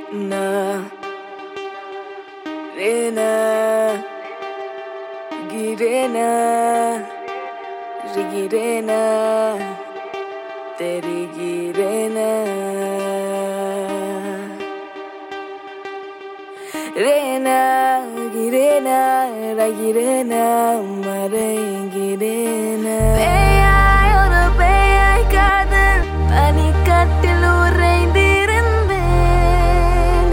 Na Rena Girena Rigirena Teri Girena Rena Girena Rigirena Marengirena Peyai oru peyai kaadal panikattil உறைந்திருந்தேன்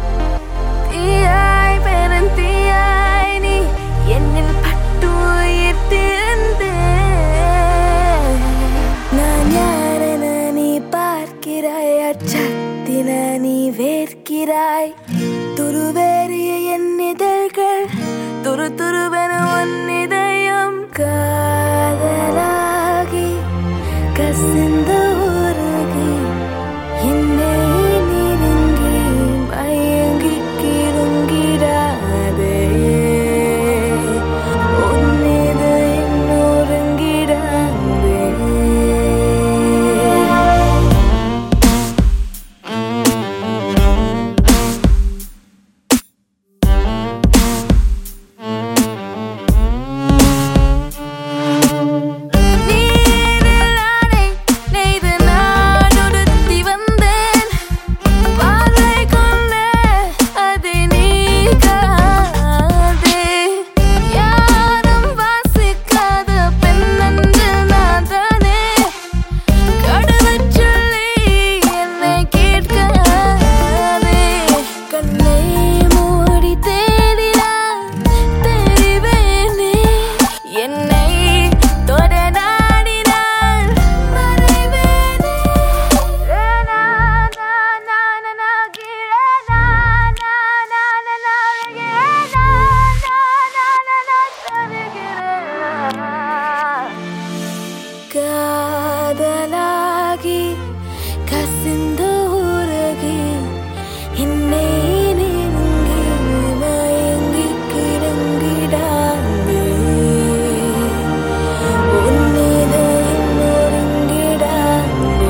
தீயாய் பெருந்தீயாய் நீ என்னில் பட்டு உயிர்த்திருந்தேன் நான் யாரென நீ பார்க்கிறாய் அச்சத்தின நீ வேர்க்கிறாய் துருவேறிய என் இதழ்கள் துரு துருவென உன் இதயம் காதலாகி கசிந்த உருகி என்னை நெருங்கி மயங்கி கிருங்கிடாதே உன்னிது இன்னொருங்கிடாதே காதலாகி கசிந்த உருகி என்னை நெருங்கி மயங்கி கிடங்கிடாதே உன்னிது இன்னொருங்கிடாதே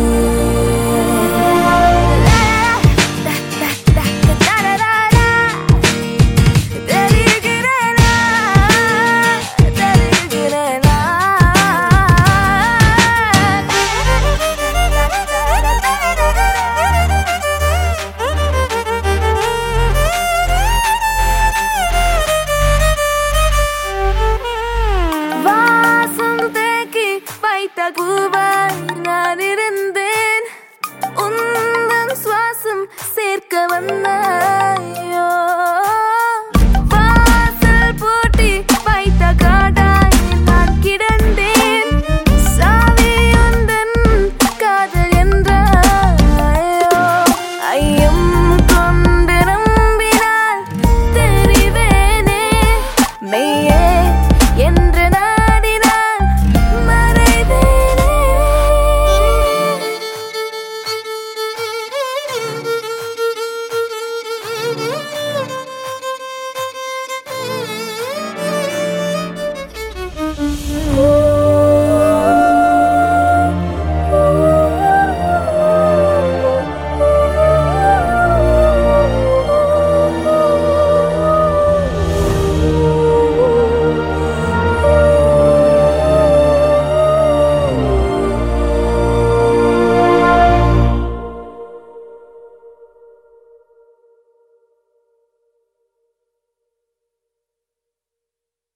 பூவாய் நான் இருந்தேன் உந்தன் சுவாசம் சேர்க்க வந்தாயோ